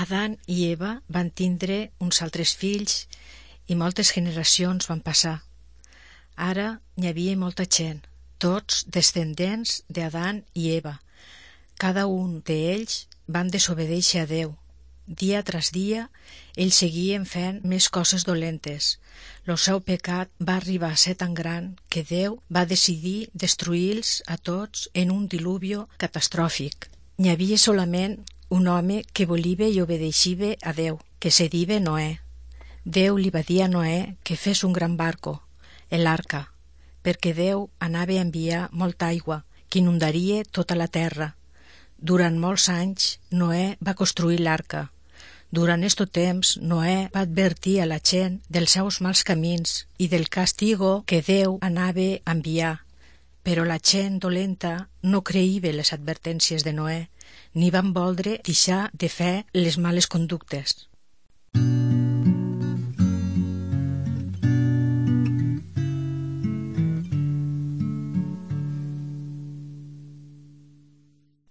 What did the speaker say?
Adán i Eva van tindre uns altres fills i moltes generacions van passar. Ara n'hi havia molta gent, tots descendents d'Adán i Eva. Cada un d'ells van desobedèixer a Déu. Dia tras dia, ells seguien fent més coses dolentes. El seu pecat va arribar a ser tan gran que Déu va decidir destruir-los a tots en un diluvio catastròfic. N'hi havia solament un home que volia i obedeixia a Déu, que se diva Noé. Déu li va dir a Noé que fes un gran barco, l'arca, perquè Déu anava a enviar molta aigua, que inundaria tota la terra. Durant molts anys, Noé va construir l'arca. Durant aquest temps, Noé va advertir a la gent dels seus mals camins i del castigo que Déu anava a enviar. Però la gent dolenta no creïa les advertències de Noé, ni van voldre deixar de fer les males conductes.